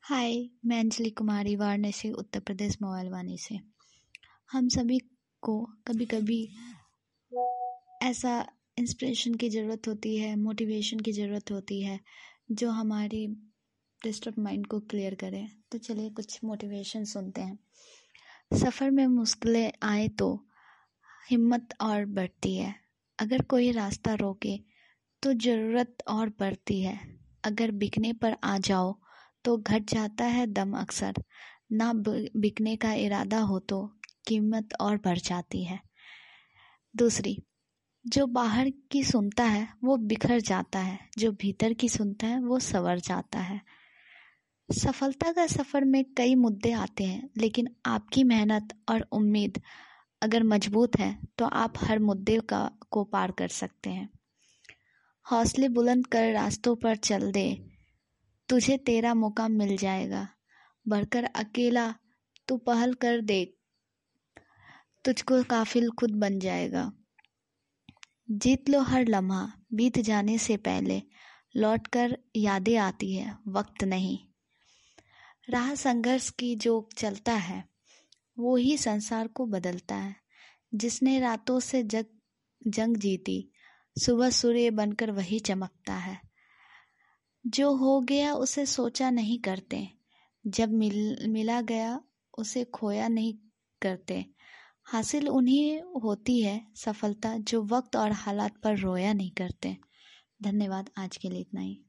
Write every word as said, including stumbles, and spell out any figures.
हाय, मैं अंजलि कुमारी वाराणसी उत्तर प्रदेश मोबाइल वाणी से। हम सभी को कभी कभी ऐसा इंस्पिरेशन की ज़रूरत होती है, मोटिवेशन की ज़रूरत होती है जो हमारी डिस्टर्ब माइंड को क्लियर करे। तो चलिए कुछ मोटिवेशन सुनते हैं। सफ़र में मुश्किलें आए तो हिम्मत और बढ़ती है। अगर कोई रास्ता रोके तो ज़रूरत और बढ़ती है। अगर बिकने पर आ जाओ तो घट जाता है दम अक्सर। ना बिकने का इरादा हो तो कीमत और बढ़ जाती है। दूसरी, जो बाहर की सुनता है वो बिखर जाता है, जो भीतर की सुनता है वो संवर जाता है। सफलता का सफ़र में कई मुद्दे आते हैं, लेकिन आपकी मेहनत और उम्मीद अगर मजबूत है तो आप हर मुद्दे का को पार कर सकते हैं। हौसले बुलंद कर रास्तों पर चल दे, तुझे तेरा मौका मिल जाएगा। बढ़कर अकेला तू पहल कर दे, तुझको काफिल खुद बन जाएगा। जीत लो हर लम्हा, बीत जाने से पहले लौट कर यादें आती है, वक्त नहीं। राह संघर्ष की जो चलता है वो ही संसार को बदलता है। जिसने रातों से जग जंग जीती, सुबह सूर्य बनकर वही चमकता है। जो हो गया उसे सोचा नहीं करते, जब मिल मिला गया उसे खोया नहीं करते। हासिल उन्हीं होती है सफलता जो वक्त और हालात पर रोया नहीं करते। धन्यवाद। आज के लिए इतना ही।